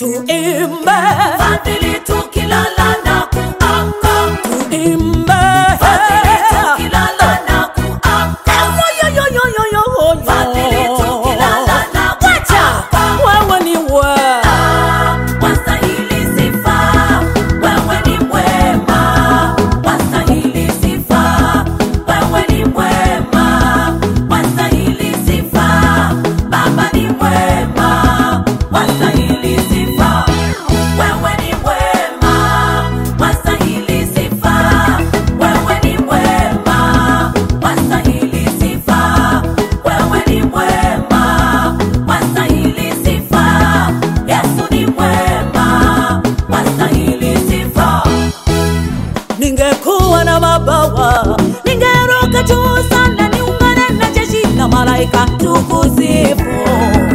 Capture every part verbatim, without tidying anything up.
tuimbe fadhili tukilala na kuamka, tuimbe fadhili tukilala na kuamka, yo yo yo yo yo fadhili tukilala na kuamka. wewe ni wewe Wastahili sifa, wewe ni mwema. Wastahili sifa, wewe ni mwema. Wastahili sifa, Baba ni mwema. Wastahili sifa, wewe ni mwema. Wastahili sifa, wewe ni mwema. Wastahili sifa, wewe ni mwema. Wastahili sifa, Yesu ni mwema. Wastahili sifa. ningekuwa na mabawa ningeruka juu sana niungane na jeshi la malaika tukusifu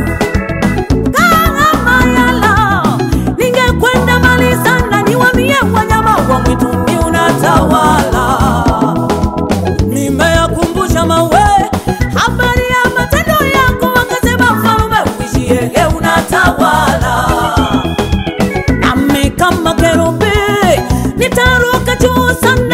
kama yala ningekwenda mbali sana niwamie wanyama wa mwituni unatawala nimeyakumbusha mawe habari ya matendo yako wakasema mfalme uishie unatawala nami kama kerubi nitaruka juu sana